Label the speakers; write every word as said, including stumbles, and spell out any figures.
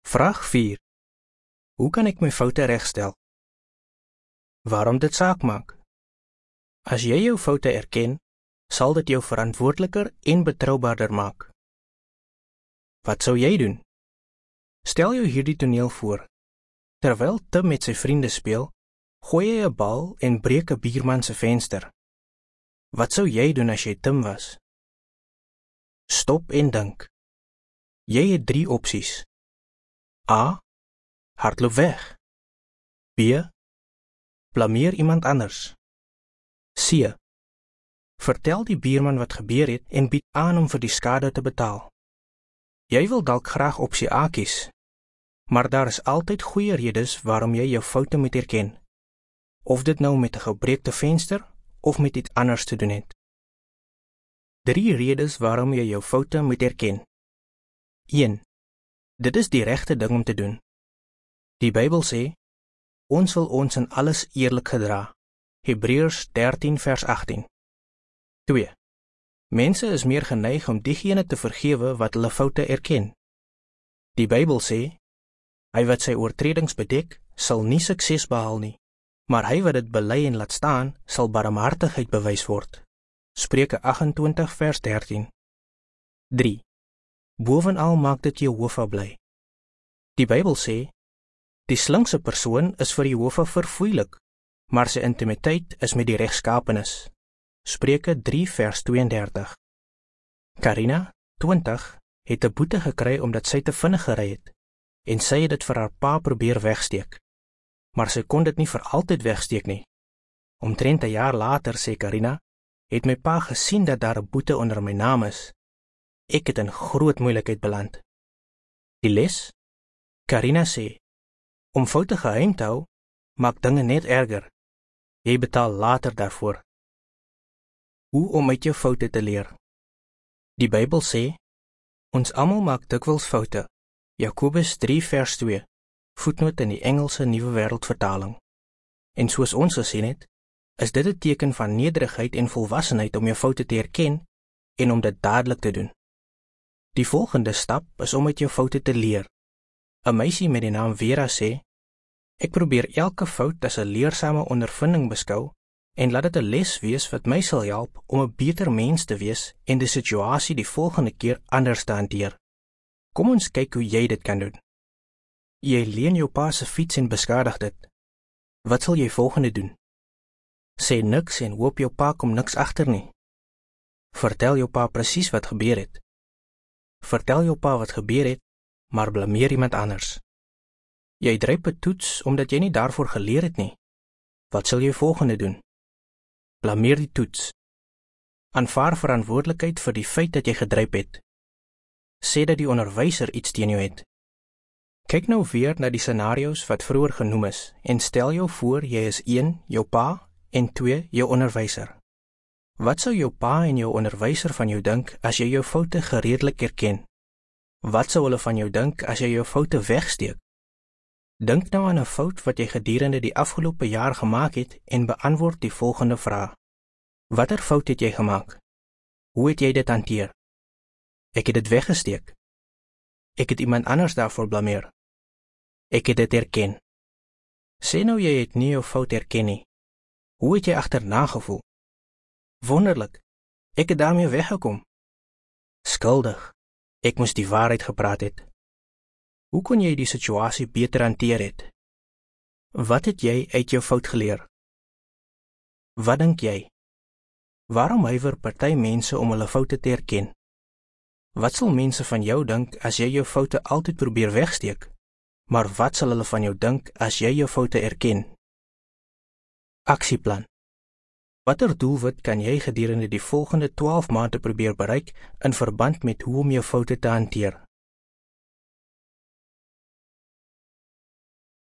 Speaker 1: Vraag vier. Hoe kan ek my foute regstel? Waarom dit saak maak? As jy jou foute erken, sal dit jou verantwoordeliker en betroubaarder maak. Wat sou jy doen? Stel jou hierdie toneel voor. Terwyl Tim met sy vriende speel, gooi hy 'n bal en breek 'n buurman se venster. Wat sou jy doen as jy Tim was? Stop en dink. Jy het drie opsies. A. Hardloop weg. B. Blameer iemand anders. C. Vertel die buurman wat gebeur het en bied aan om vir die skade te betaal. Jy wil dalk graag opsie A kies, maar daar is altyd goeie redes waarom jy jou foute moet erken. Of dit nou met 'n gebreekte venster of met iets anders te doen het. Drie redes waarom jy jou foute moet erken. een. Dit is die regte ding om te doen. Die Bybel sê, ons wil ons in alles eerlik gedra. Hebreërs dertien vers agttien. twee. Mense is meer geneig om diegene te vergewe wat hulle foute erken. Die Bybel sê, hy wat sy oortredings bedek, sal nie sukses behaal nie, maar hy wat dit bely en laat staan, sal barmhartigheid bewys word. Spreuke agt-en-twintig vers dertien. drie. Bovenal maak dit Jehova bly. Die Bybel sê, die slinkse persoon is vir Jehova verfoeilik, maar sy intimiteit is met die regskaapenes. Spreuke drie vers tweeëndertig. Karina, twintig, het 'n boete gekry omdat sy te vinnig gery het, en sy het dit vir haar pa probeer wegsteek. Maar sy kon dit nie vir altyd wegsteek nie. Omtrent 'n jaar later, sê Karina, het my pa gesien dat daar 'n boete onder my naam is. Ek het in groot moeilikheid beland. Die les? Karina sê, om foute geheim te hou, maak dinge net erger. Jy betaal later daarvoor. Hoe om uit jou foute te leer? Die Bybel sê, ons almal maak dikwels foute. Jakobus drie vers twee, voetnoot in die Engelse Nuwe Wêreldvertaling. En soos ons gesien het, is dit 'n teken van nederigheid en volwassenheid om jou foute te erken en om dit dadelik te doen. Die volgende stap is om uit jou foute te leer. 'n Meisie met die naam Vera sê, ek probeer elke fout as 'n leersame ondervinding beskou en laat dit 'n les wees wat my sal help om 'n beter mens te wees en die situasie die volgende keer anders te hanteer. Kom ons kyk hoe jy dit kan doen. Jy leen jou pa se fiets en beskadig dit. Wat sal jy volgende doen? Sê niks en hoop jou pa kom niks agter nie. Vertel jou pa presies wat gebeur het. Vertel jou pa wat gebeur het, maar blameer iemand anders. Jy dryp 'n toets omdat jy nie daarvoor geleer het nie. Wat sal jy volgende doen? Blameer die toets. Aanvaar verantwoordelikheid vir die feit dat jy gedryp het. Sê dat die onderwyser iets teen jou het. Kyk nou weer na die scenario's wat vroeër genoem is en stel jou voor jy is een, jou pa, en twee, jou onderwyser. Wat sou jou pa en jou onderwyser van jou dink as jy jou foute gereedelik erken? Wat sou hulle van jou dink as jy jou foute wegsteek? Dink nou aan 'n fout wat jy gedurende die afgelope jaar gemaak het en beantwoord die volgende vraag. Watter fout het jy gemaak? Hoe het jy dit hanteer? Ek het dit weggesteek. Ek het iemand anders daarvoor blameer. Ek het dit erken. Sê nou jy het nie jou fout erken nie. Hoe het jy agterna gevoel? Wonderlik. Ek het daarmee weggekom. Skuldig. Ek moes die waarheid gepraat het. Hoe kon jy die situasie beter hanteer het? Wat het jy uit jou fout geleer? Wat dink jy? Waarom huiwer party mense om hulle foute te erken? Wat sal mense van jou dink as jy jou foute altyd probeer wegsteek? Maar wat sal hulle van jou dink as jy jou foute erken? Aksieplan. Watter doelwit kan jy gedurende die volgende twaalf maande probeer bereik in verband met hoe om jou foute te hanteer?